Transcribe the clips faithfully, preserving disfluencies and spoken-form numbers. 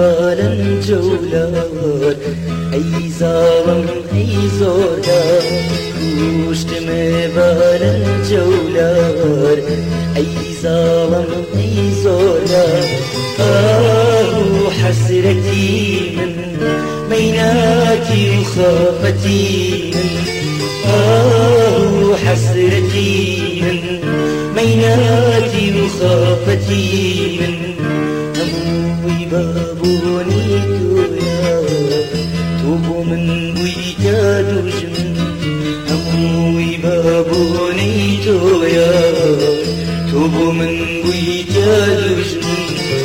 بالا جولار ای زاوم ای زودار گوشت می بالا جولار ای زاوم ای زودار آه حسرتي من بيناتي وخافتي من آه حسرتي من بيناتي وخافتي من هموي بابوني تويا توبو من ويجاد وجمن هموي بابوني تويا توبو من ويجاد وجمن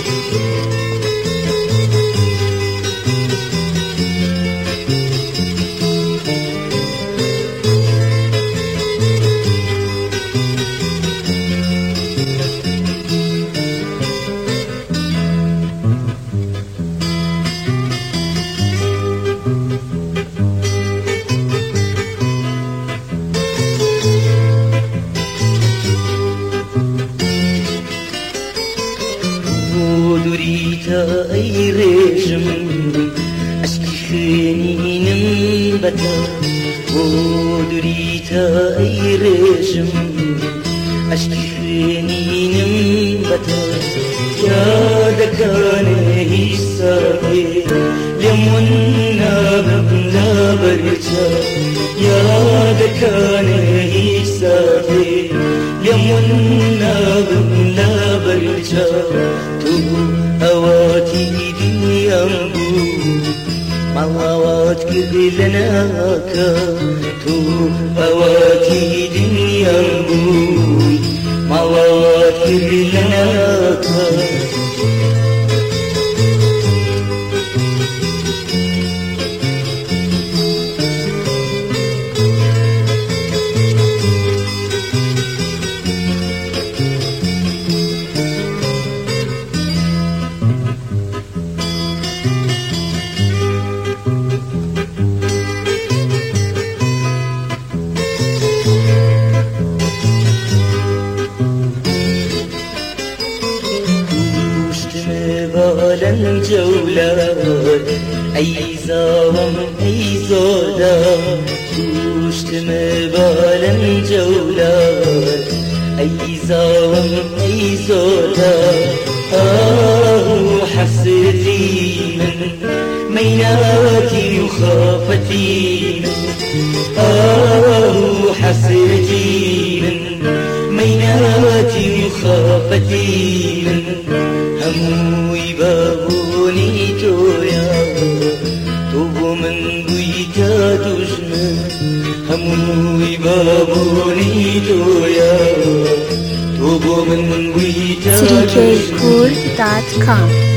ودريتا أي رجم أشكي خنين بتا ودريتا أي رجم أشكي خنين بتا يا دكان هيسافي لمنا ببنا برجا يا دكان هيسافي لمنا ببنا برجا أواتي دنيا مبو معوات كذلناك تو أواتي دنيا مبو معوات كذلناك بالا جولار أي زاوم أي زودار گوشت می بالا جولار أي زاوم أي زودار آه حسرتي من ميناتي وخافتي آه حسرتي من ميناتي وخافتي من هموي بابوني تويا توبو من قويتا تجمن هموي بابوني تويا توبو من قويتا three k kurd dot com